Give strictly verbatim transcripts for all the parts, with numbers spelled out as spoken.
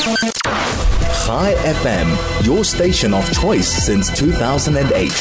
Chai F M, your station of choice since two thousand eight.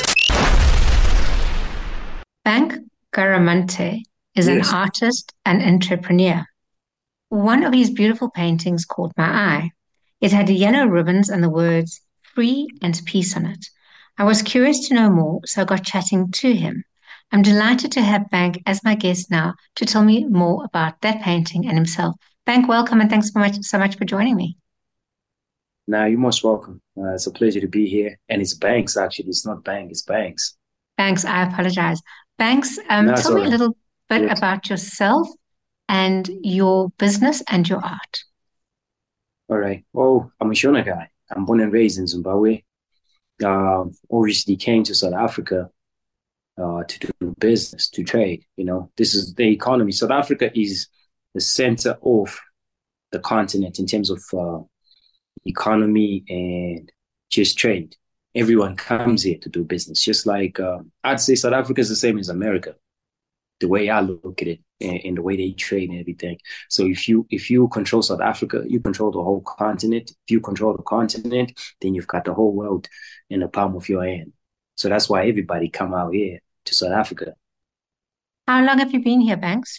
Bank Garamante is Yes. an artist and entrepreneur. One of his beautiful paintings caught my eye. It had yellow ribbons and the words free and peace on it. I was curious to know more, so I got chatting to him. I'm delighted to have Bank as my guest now to tell me more about that painting and himself. Bank, welcome and thanks so much, so much for joining me. Now, you're most welcome. Uh, it's a pleasure to be here. And it's Banks, actually. It's not Bank, it's Banks. Banks, I apologize. Banks, um, No, it's tell all me a right. little bit Yes. about yourself and your business and your art. All right. Well, I'm a Shona guy. I'm born and raised in Zimbabwe. Uh, obviously came to South Africa uh, to do business, to trade. You know, this is the economy. South Africa is the center of the continent in terms of uh, economy and just trade. Everyone comes here to do business. Just like uh, I'd say South Africa is the same as America, the way I look at it and, and the way they trade and everything. So if you if you control South Africa, you control the whole continent. If you control the continent, then you've got the whole world in the palm of your hand. So that's why everybody come out here to South Africa. How long have you been here, Banks?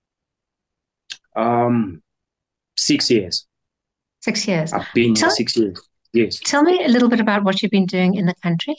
Um, six years. Six years. I've been here Tell, six years. Yes. tell me a little bit about what you've been doing in the country.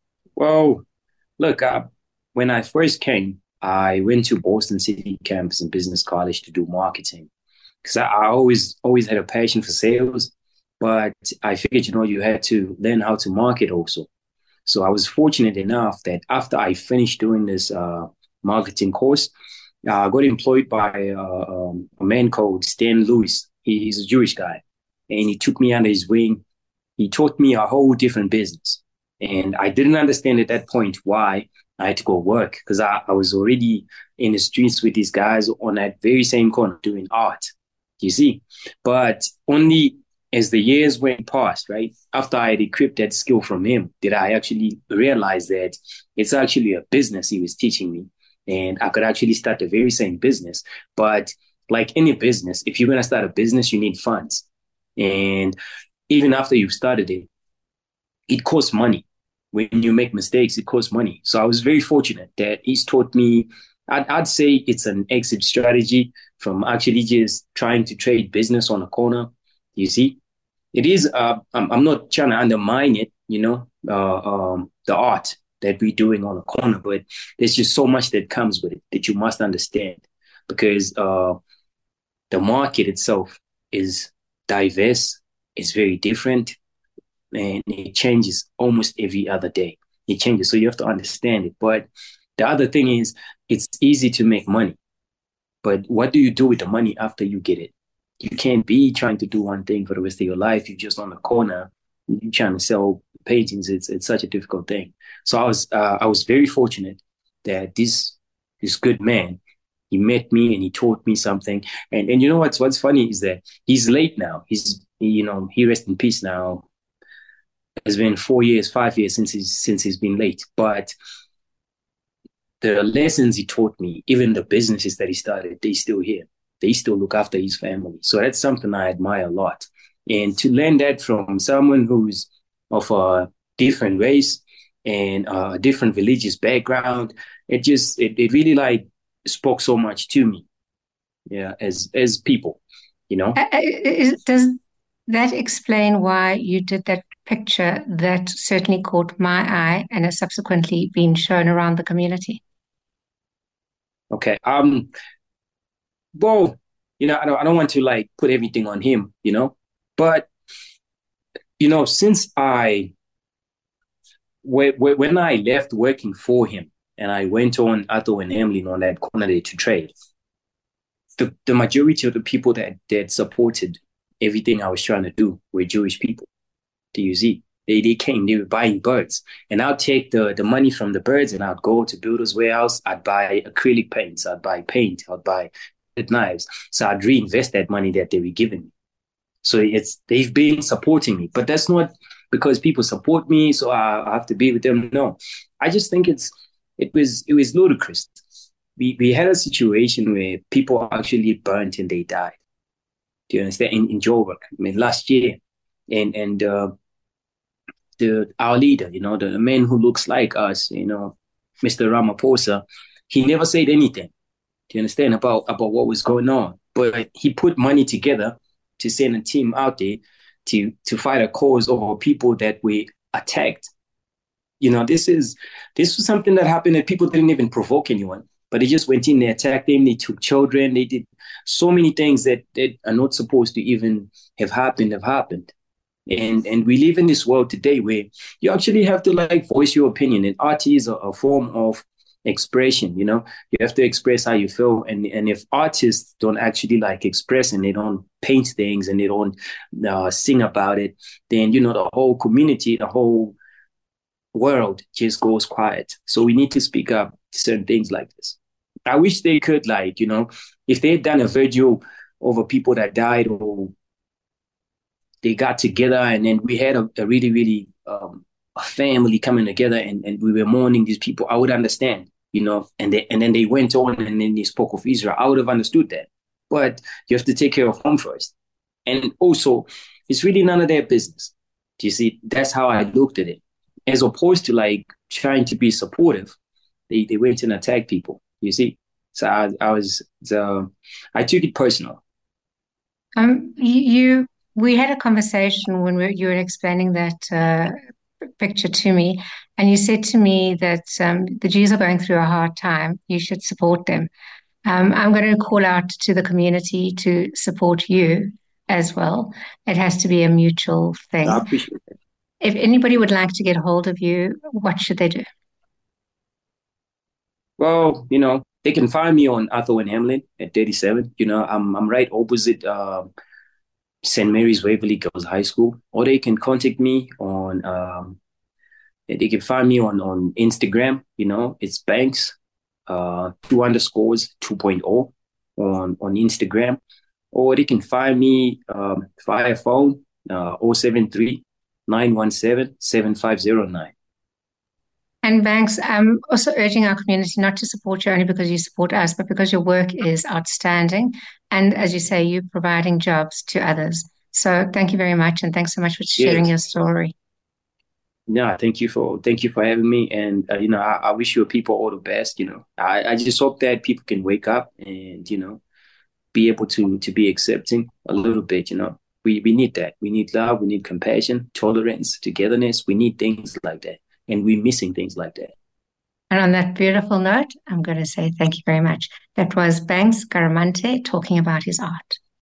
Well, look, uh, when I first came, I went to Boston City campus and business college to do marketing because I, I always always had a passion for sales, but I figured, you know, you had to learn how to market also. So I was fortunate enough that after I finished doing this uh, marketing course, uh, I got employed by uh, um, a man called Stan Lewis. He's a Jewish guy, and he took me under his wing. He taught me a whole different business. And I didn't understand at that point why I had to go work because I, I was already in the streets with these guys on that very same corner doing art, you see. But only as the years went past, right, after I had equipped that skill from him, did I actually realize that it's actually a business he was teaching me. And I could actually start the very same business. But like any business, if you're going to start a business, you need funds. And even after you've started it, it costs money. When you make mistakes, it costs money. So I was very fortunate that he's taught me, I'd, I'd say it's an exit strategy from actually just trying to trade business on a corner. You see, it is, uh, I'm, I'm not trying to undermine it, you know, uh, um, the art that we're doing on a corner, but there's just so much that comes with it that you must understand because uh, the market itself is diverse, it's very different. And it changes almost every other day. It changes. So you have to understand it. But the other thing is it's easy to make money. But what do you do with the money after you get it? You can't be trying to do one thing for the rest of your life. You're just on the corner. You're trying to sell paintings. It's it's such a difficult thing. So I was uh, I was very fortunate that this this good man, he met me and he taught me something. And and you know what's what's funny is that he's late now. He's you know he rests in peace now. It's been four years, five years since he's since he's been late. But the lessons he taught me, even the businesses that he started, they still here. They still look after his family. So that's something I admire a lot. And to learn that from someone who's of a different race and a different religious background, it just it, it really like spoke so much to me. Yeah, as as people, you know. Uh, uh, is- Does that explain why you did that picture that certainly caught my eye and has subsequently been shown around the community? Okay. Um. Well, you know, I don't I don't want to like put everything on him, you know, but you know, since I when when I left working for him and I went on Atho and Hamlin on that corner there to trade, the the majority of the people that that supported everything I was trying to do were Jewish people. Do you see? They they came, they were buying birds. And I'd take the, the money from the birds and I'd go to Builder's Warehouse. I'd buy acrylic paints, I'd buy paint, I'd buy knives. So I'd reinvest that money that they were giving me. So it's they've been supporting me. But that's not because people support me, so I, I have to be with them. No. I just think it's it was it was ludicrous. We we had a situation where people actually burnt and they died. Do you understand? In, in Joburg, I mean, last year. And, and, uh, the, our leader, you know, the, the man who looks like us, you know, Mister Ramaphosa, he never said anything. Do you understand about, about what was going on? But he put money together to send a team out there to, to fight a cause over people that were attacked. You know, this is, this was something that happened and people didn't even provoke anyone, but they just went in, they attacked them, they took children, they did so many things that, that are not supposed to even have happened, have happened. And and we live in this world today where you actually have to like voice your opinion. And art is a, a form of expression, you know. You have to express how you feel. And and if artists don't actually like express and they don't paint things and they don't uh, sing about it, then, you know, the whole community, the whole world just goes quiet. So we need to speak up to certain things like this. I wish they could, like, you know, if they had done a video over people that died, or they got together and then we had a, a really, really um, a family coming together and, and we were mourning these people, I would understand, you know, and they, and then they went on and then they spoke of Israel. I would have understood that. But you have to take care of home first. And also, it's really none of their business. Do you see? That's how I looked at it. As opposed to like trying to be supportive, they, they went and attacked people, you see? So I, I was, uh, I took it personal. Um, you, we had a conversation when we, you were explaining that uh, picture to me, and you said to me that um, the Jews are going through a hard time. You should support them. Um, I'm going to call out to the community to support you as well. It has to be a mutual thing. I appreciate it. If anybody would like to get hold of you, what should they do? Well, you know, they can find me on Arthur and Hamlin at thirty-seven. You know, I'm I'm right opposite uh, Saint Mary's Waverly Girls High School. Or they can contact me on, um, they can find me on, on Instagram. You know, it's Banks, uh, two underscores two point oh on, on Instagram. Or they can find me um, via phone, uh, oh seven three, nine one seven, seven five zero nine. And Banks, I'm also urging our community not to support you only because you support us, but because your work is outstanding. And as you say, you're providing jobs to others. So thank you very much. And thanks so much for sharing Yes. your story. Yeah, thank you for thank you for having me, and uh, you know, I, I wish your people all the best. You know, I, I just hope that people can wake up and, you know, be able to to be accepting a little bit. You know, we we need that. We need love. We need compassion, tolerance, togetherness. We need things like that, and we're missing things like that. And on that beautiful note, I'm going to say thank you very much. That was Banks Garamante talking about his art.